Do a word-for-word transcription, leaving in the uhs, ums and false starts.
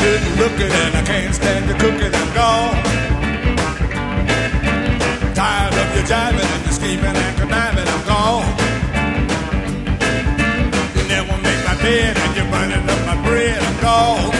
good looking and I can't stand your cooking. I'm gone. Tired of your jiving and your scheming and conniving. I'm gone. You never make my bed and you're burning up my bread. I'm gone.